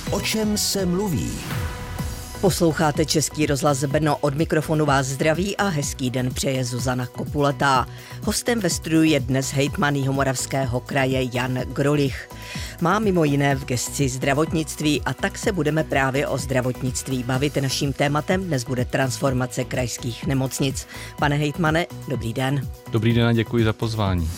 O čem se mluví? Posloucháte Český rozhlas Brno, od mikrofonu vás zdraví a hezký den přeje Zuzana Kopulatá. Hostem ve studiu je dnes hejtman Jihomoravského kraje Jan Grolich. Má mimo jiné v gesci zdravotnictví a tak se budeme právě o zdravotnictví bavit. Naším tématem dnes bude transformace krajských nemocnic. Pane hejtmane, dobrý den. Dobrý den a děkuji za pozvání.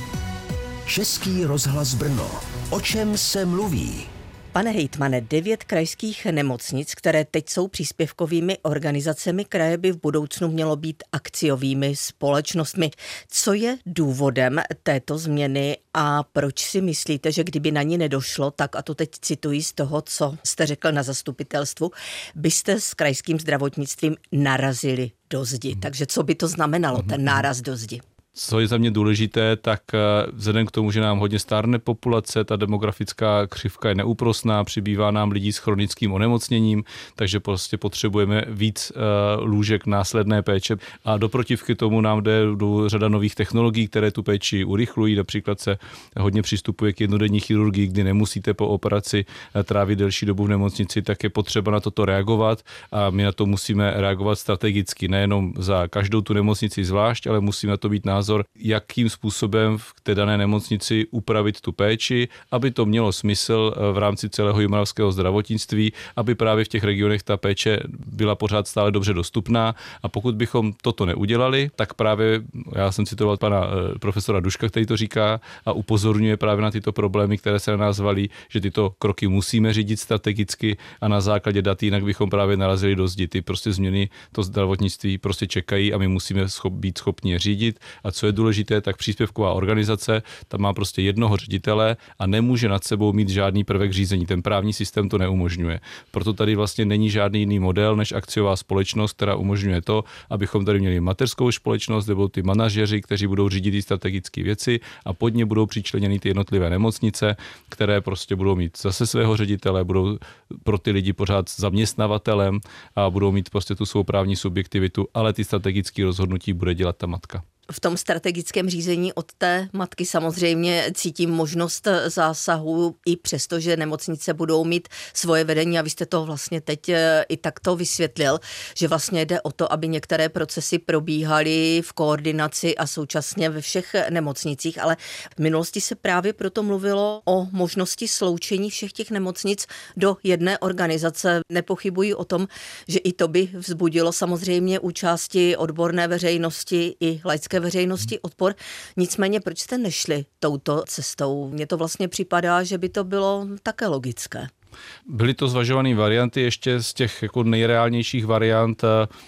Český rozhlas Brno. O čem se mluví? Pane hejtmane, 9 krajských nemocnic, které teď jsou příspěvkovými organizacemi kraje, by v budoucnu mělo být akciovými společnostmi. Co je důvodem této změny a proč si myslíte, že kdyby na ní nedošlo, tak, a to teď cituji z toho, co jste řekl na zastupitelstvu, byste s krajským zdravotnictvím narazili do zdi? Takže co by to znamenalo, ten náraz do zdi? Co je za mě důležité, tak vzhledem k tomu, že nám hodně stárne populace, ta demografická křivka je neúprosná, přibývá nám lidí s chronickým onemocněním, takže prostě potřebujeme víc lůžek následné péče a do protivky tomu nám jde řada nových technologií, které tu péči urychlují. Například se hodně přistupuje k jednodenní chirurgii, kdy nemusíte po operaci trávit delší dobu v nemocnici, tak je potřeba na toto reagovat a my na to musíme reagovat strategicky, nejenom za každou tu nemocnici zvlášť, ale musíme na to být názor, jakým způsobem v té dané nemocnici upravit tu péči, aby to mělo smysl v rámci celého jihomoravského zdravotnictví, aby právě v těch regionech ta péče byla pořád stále dobře dostupná. A pokud bychom toto neudělali, tak právě, já jsem citoval pana profesora Duška, který to říká a upozorňuje právě na tyto problémy, které se na nás valí, že tyto kroky musíme řídit strategicky a na základě dat, jinak bychom právě narazili do zdi. Ty prostě změny to zdravotnictví prostě čekají a my musíme být schopni je řídit. A co je důležité, tak příspěvková organizace, tam má prostě jednoho ředitele a nemůže nad sebou mít žádný prvek řízení. Ten právní systém to neumožňuje. Proto tady vlastně není žádný jiný model než akciová společnost, která umožňuje to, abychom tady měli mateřskou společnost, nebo ty manažeři, kteří budou řídit ty strategické věci a pod ně budou přičleněny ty jednotlivé nemocnice, které prostě budou mít zase svého ředitele, budou pro ty lidi pořád zaměstnavatelem a budou mít prostě tu svou právní subjektivitu, ale ty strategické rozhodnutí bude dělat ta matka. V tom strategickém řízení od té matky samozřejmě cítím možnost zásahu i přesto, že nemocnice budou mít svoje vedení a vy jste to vlastně teď i takto vysvětlil, že vlastně jde o to, aby některé procesy probíhaly v koordinaci a současně ve všech nemocnicích, ale v minulosti se právě proto mluvilo o možnosti sloučení všech těch nemocnic do jedné organizace. Nepochybuji o tom, že i to by vzbudilo samozřejmě u části odborné veřejnosti i laické veřejnosti odpor. Nicméně, proč jste nešli touto cestou? Mně to vlastně připadá, že by to bylo také logické. Byly to zvažované varianty, ještě z těch jako nejreálnějších variant,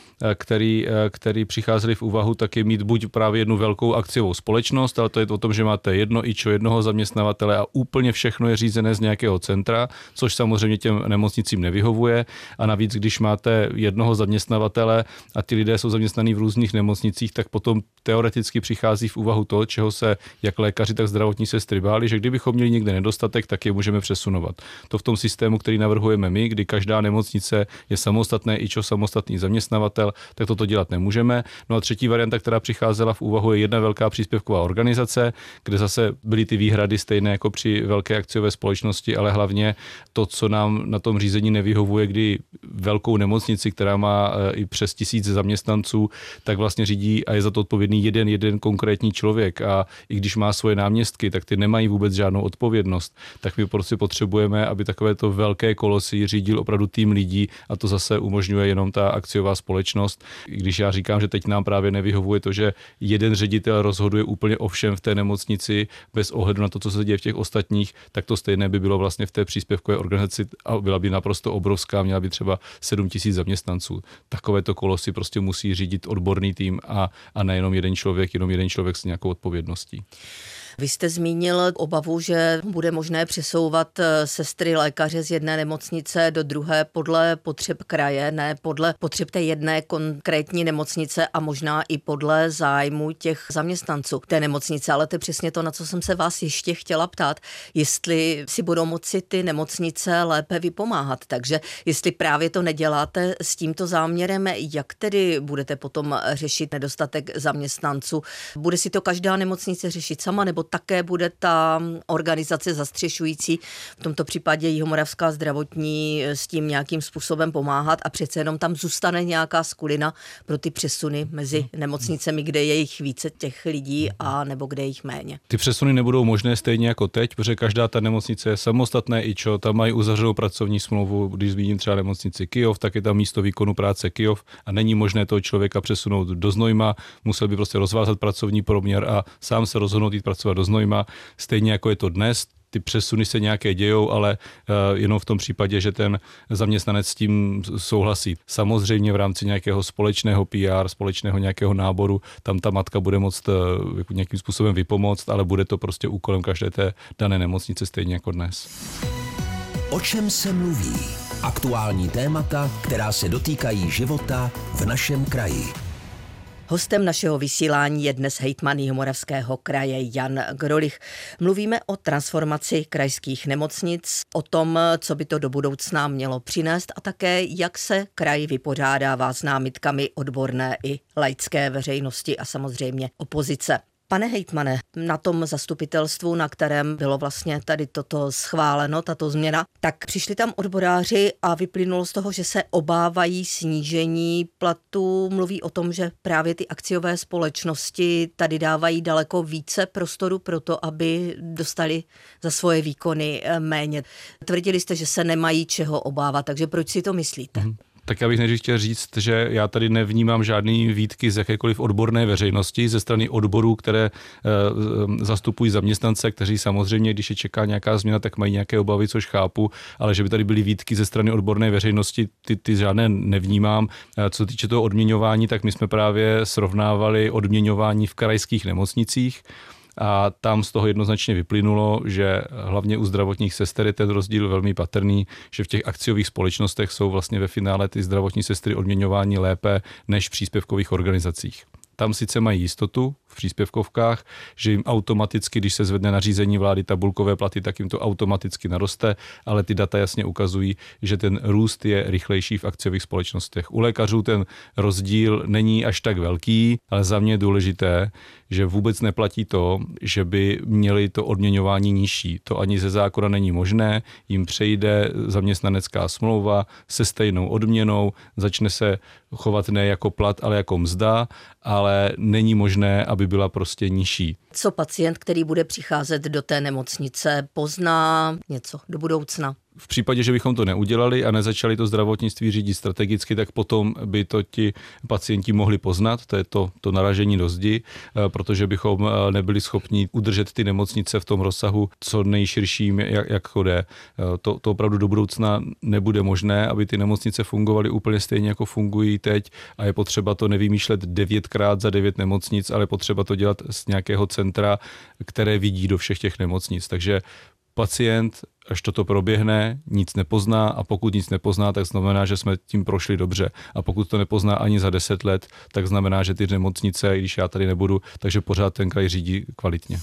který přicházely v úvahu, tak je mít buď právě jednu velkou akciovou společnost, ale to je o tom, že máte jednoho zaměstnavatele a úplně všechno je řízené z nějakého centra, což samozřejmě těm nemocnicím nevyhovuje. A navíc, když máte jednoho zaměstnavatele a ty lidé jsou zaměstnaní v různých nemocnicích, tak potom teoreticky přichází v úvahu to, čeho se jak lékaři, tak zdravotní sestry báli, že kdybychom měli někde nedostatek, tak je můžeme přesunovat. To v tom systému, který navrhujeme my, kdy každá nemocnice je samostatný zaměstnavatel, tak toto dělat nemůžeme. No a třetí varianta, která přicházela v úvahu, je jedna velká příspěvková organizace, kde zase byly ty výhrady stejné jako při velké akciové společnosti, ale hlavně to, co nám na tom řízení nevyhovuje, kdy velkou nemocnici, která má i přes 1000 zaměstnanců, tak vlastně řídí a je za to odpovědný jeden konkrétní člověk a i když má svoje náměstky, tak ty nemají vůbec žádnou odpovědnost. Tak my prostě potřebujeme, aby takovéto velké kolosy řídil opravdu tým lidí a to zase umožňuje jenom ta akciová společnost. I když já říkám, že teď nám právě nevyhovuje to, že jeden ředitel rozhoduje úplně o všem v té nemocnici bez ohledu na to, co se děje v těch ostatních, tak to stejné by bylo vlastně v té příspěvkové organizaci a byla by naprosto obrovská, měla by třeba 7000 zaměstnanců. Takovéto kolosy prostě musí řídit odborný tým a nejenom jeden člověk s nějakou odpovědností. Vy jste zmínil obavu, že bude možné přesouvat sestry lékaře z jedné nemocnice do druhé podle potřeb kraje, ne podle potřeb té jedné konkrétní nemocnice a možná i podle zájmu těch zaměstnanců té nemocnice. Ale to je přesně to, na co jsem se vás ještě chtěla ptát, jestli si budou moci ty nemocnice lépe vypomáhat. Takže jestli právě to neděláte s tímto záměrem, jak tedy budete potom řešit nedostatek zaměstnanců? Bude si to každá nemocnice řešit sama, nebo také bude ta organizace zastřešující, v tomto případě Jihomoravská zdravotní, s tím nějakým způsobem pomáhat a přece jenom tam zůstane nějaká skulina pro ty přesuny mezi nemocnicemi, kde je jich více těch lidí a nebo kde je jich méně. Ty přesuny nebudou možné stejně jako teď, protože každá ta nemocnice je samostatné IČO, tam mají uzavřenou pracovní smlouvu, když zmíním třeba nemocnici Kyjov, tak je tam místo výkonu práce Kyjov a není možné toho člověka přesunout do Znojma, musel by prostě rozvázat pracovní poměr a sám se rozhodnout jít pracovat do Znojma, stejně jako je to dnes. Ty přesuny se nějaké dějou, ale jenom v tom případě, že ten zaměstnanec s tím souhlasí. Samozřejmě v rámci nějakého společného PR, společného nějakého náboru, tam ta matka bude moct nějakým způsobem vypomoct, ale bude to prostě úkolem každé té dané nemocnice stejně jako dnes. O čem se mluví? Aktuální témata, která se dotýkají života v našem kraji. Hostem našeho vysílání je dnes hejtman Jihomoravského kraje Jan Grolich. Mluvíme o transformaci krajských nemocnic, o tom, co by to do budoucna mělo přinést a také, jak se kraj vypořádává s námitkami odborné i laické veřejnosti a samozřejmě opozice. Pane hejtmane, na tom zastupitelstvu, na kterém bylo vlastně tady toto schváleno, tato změna, tak přišli tam odboráři a vyplynulo z toho, že se obávají snížení platů. Mluví o tom, že právě ty akciové společnosti tady dávají daleko více prostoru pro to, aby dostali za svoje výkony méně. Tvrdili jste, že se nemají čeho obávat, takže proč si to myslíte? Tak já bych nejdřív chtěl říct, že já tady nevnímám žádný výtky z jakékoliv odborné veřejnosti, ze strany odborů, které zastupují zaměstnance, kteří samozřejmě, když je čeká nějaká změna, tak mají nějaké obavy, což chápu, ale že by tady byly výtky ze strany odborné veřejnosti, ty žádné nevnímám. Co se týče toho odměňování, tak my jsme právě srovnávali odměňování v krajských nemocnicích. A tam z toho jednoznačně vyplynulo, že hlavně u zdravotních sester je ten rozdíl velmi patrný, že v těch akciových společnostech jsou vlastně ve finále ty zdravotní sestry odměňování lépe než v příspěvkových organizacích. Tam sice mají jistotu v příspěvkovkách, že jim automaticky, když se zvedne nařízení vlády tabulkové platy, tak jim to automaticky naroste, ale ty data jasně ukazují, že ten růst je rychlejší v akciových společnostech. U lékařů ten rozdíl není až tak velký, ale za mě je důležité, že vůbec neplatí to, že by měli to odměňování nižší. To ani ze zákona není možné, jim přejde zaměstnanecká smlouva se stejnou odměnou, začne se chovat ne jako plat, ale jako mzda, ale není možné, aby byla prostě nižší. Co pacient, který bude přicházet do té nemocnice, pozná něco do budoucna? V případě, že bychom to neudělali a nezačali to zdravotnictví řídit strategicky, tak potom by to ti pacienti mohli poznat, to je to naražení do zdi, protože bychom nebyli schopni udržet ty nemocnice v tom rozsahu co nejširším, jak jde. To opravdu do budoucna nebude možné, aby ty nemocnice fungovaly úplně stejně, jako fungují teď a je potřeba to nevymýšlet 9krát za 9 nemocnic, ale potřeba to dělat z nějakého centra, které vidí do všech těch nemocnic. Takže pacient, až toto proběhne, nic nepozná a pokud nic nepozná, tak znamená, že jsme tím prošli dobře. A pokud to nepozná ani za 10 let, tak znamená, že ty nemocnice, když já tady nebudu, takže pořád ten kraj řídí kvalitně.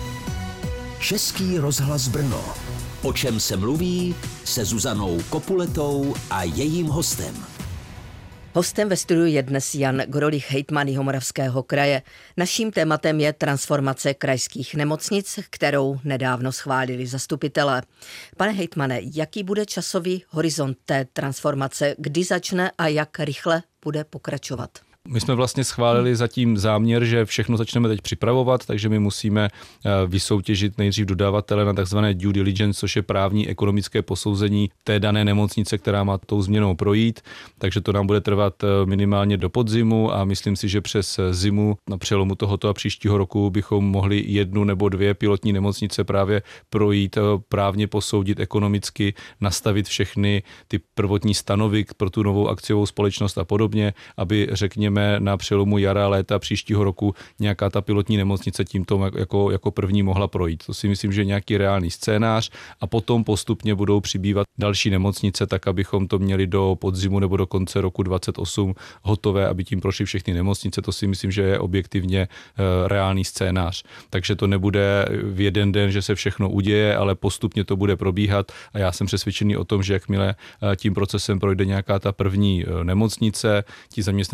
Český rozhlas Brno. O čem se mluví se Zuzanou Kopuletou a jejím hostem. Hostem ve studiu je dnes Jan Grolich, hejtman Jihomoravského kraje. Naším tématem je transformace krajských nemocnic, kterou nedávno schválili zastupitelé. Pane hejtmane, jaký bude časový horizont té transformace, kdy začne a jak rychle bude pokračovat? My jsme vlastně schválili zatím záměr, že všechno začneme teď připravovat, takže my musíme vysoutěžit nejdřív dodavatele na takzvané due diligence, což je právní ekonomické posouzení té dané nemocnice, která má tou změnou projít, takže to nám bude trvat minimálně do podzimu a myslím si, že přes zimu na přelomu tohoto a příštího roku bychom mohli 1 nebo 2 pilotní nemocnice právě projít, právně posoudit ekonomicky, nastavit všechny ty prvotní stanovy pro tu novou akciovou společnost a podobně, aby řekněme na přelomu jara, léta příštího roku nějaká ta pilotní nemocnice tímto jako první mohla projít. To si myslím, že je nějaký reálný scénář a potom postupně budou přibývat další nemocnice, tak abychom to měli do podzimu nebo do konce roku 2028 hotové, aby tím prošly všechny nemocnice. To si myslím, že je objektivně reálný scénář. Takže to nebude v jeden den, že se všechno uděje, ale postupně to bude probíhat a já jsem přesvědčený o tom, že jakmile tím procesem projde nějaká ta první nemocnice, ti zaměstnanci zjistí,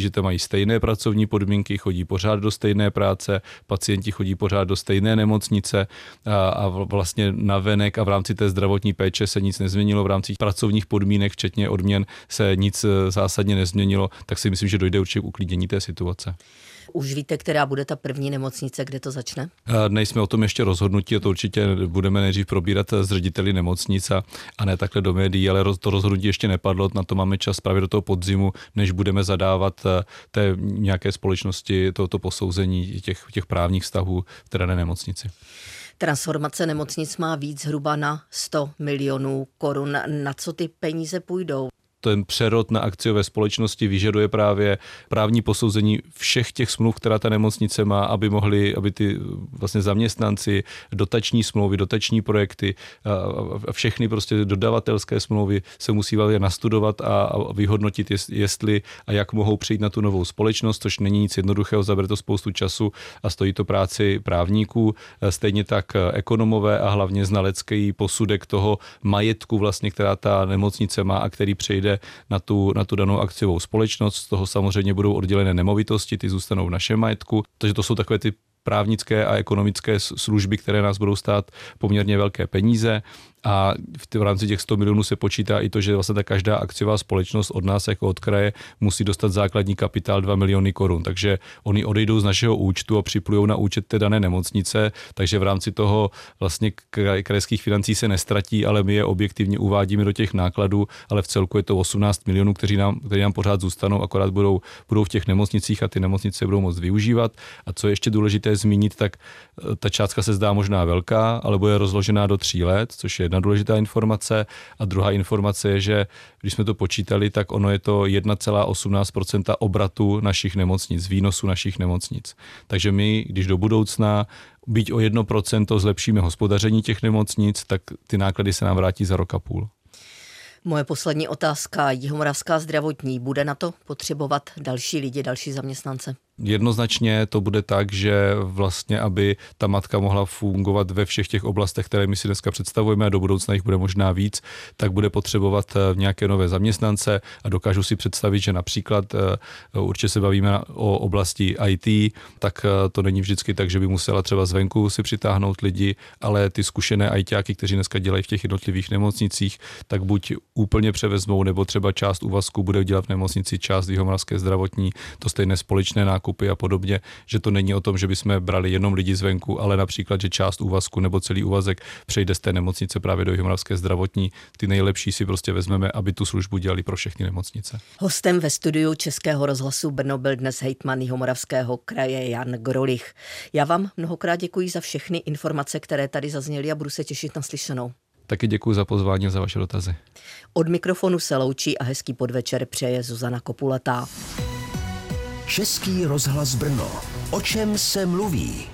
že tam mají stejné pracovní podmínky, chodí pořád do stejné práce, pacienti chodí pořád do stejné nemocnice a vlastně navenek a v rámci té zdravotní péče se nic nezměnilo, v rámci pracovních podmínek, včetně odměn, se nic zásadně nezměnilo, tak si myslím, že dojde určitě k uklidnění té situace. Už víte, která bude ta první nemocnice, kde to začne? Nejsme o tom ještě rozhodnutí, a to určitě budeme nejdřív probírat s řediteli nemocnic a ne takhle do médií, ale to rozhodnutí ještě nepadlo, na to máme čas právě do toho podzimu, než budeme zadávat té nějaké společnosti toto posouzení těch právních vztahů v té dané nemocnici. Transformace nemocnic má víc zhruba na 100 milionů korun. Na co ty peníze půjdou? Ten přerod na akciové společnosti vyžaduje právě právní posouzení všech těch smluv, která ta nemocnice má, aby ty vlastně zaměstnanci, dotační smlouvy, dotační projekty a všechny prostě dodavatelské smlouvy se musí nastudovat a vyhodnotit, jestli a jak mohou přijít na tu novou společnost, což není nic jednoduchého, zabere to spoustu času a stojí to práci právníků, stejně tak ekonomové a hlavně znalecký posudek toho majetku vlastně, která ta nemocnice má a který přejde na tu danou akciovou společnost. Z toho samozřejmě budou oddělené nemovitosti, ty zůstanou v našem majetku. Takže to jsou takové ty právnické a ekonomické služby, které nás budou stát poměrně velké peníze. A v rámci těch 100 milionů se počítá i to, že vlastně ta každá akciová společnost od nás jako od kraje musí dostat základní kapitál 2 miliony korun. Takže oni odejdou z našeho účtu a připlujou na účet té dané nemocnice, takže v rámci toho vlastně krajských financí se nestratí, ale my je objektivně uvádíme do těch nákladů, ale v celku je to 18 milionů, kteří nám pořád zůstanou, akorát budou v těch nemocnicích a ty nemocnice budou moct využívat. A co je ještě důležité zmínit, tak ta částka se zdá možná velká, ale bude rozložená do 3 let, což je jedna důležitá informace. A druhá informace je, že když jsme to počítali, tak ono je to 1,18% obratu našich nemocnic, výnosu našich nemocnic. Takže my, když do budoucna byť o 1% zlepšíme hospodaření těch nemocnic, tak ty náklady se nám vrátí za rok a půl. Moje poslední otázka. Jihomoravská zdravotní bude na to potřebovat další lidi, další zaměstnance? Jednoznačně to bude tak, že vlastně, aby ta matka mohla fungovat ve všech těch oblastech, které my si dneska představujeme a do budoucna jich bude možná víc, tak bude potřebovat nějaké nové zaměstnance a dokážu si představit, že například určitě se bavíme o oblasti IT, tak to není vždycky tak, že by musela třeba zvenku si přitáhnout lidi, ale ty zkušené ITáky, kteří dneska dělají v těch jednotlivých nemocnicích, tak buď úplně převezmou, nebo třeba část úvazku bude dělat v nemocnici, část Jihomoravské zdravotní, to stejné společné nákupy a podobně, že to není o tom, že bychom brali jenom lidi zvenku, ale například, že část úvazku nebo celý úvazek přejde z té nemocnice právě do Jihomoravské zdravotní. Ty nejlepší si prostě vezmeme, aby tu službu dělali pro všechny nemocnice. Hostem ve studiu Českého rozhlasu Brno byl dnes hejtman Jihomoravského kraje Jan Grolich. Já vám mnohokrát děkuji za všechny informace, které tady zazněly a budu se těšit na slyšenou. Taky děkuji za pozvání a za vaše dotazy. Od mikrofonu se loučí a hezký podvečer přeje Zuzana Kopuletá. Český rozhlas Brno. O čem se mluví?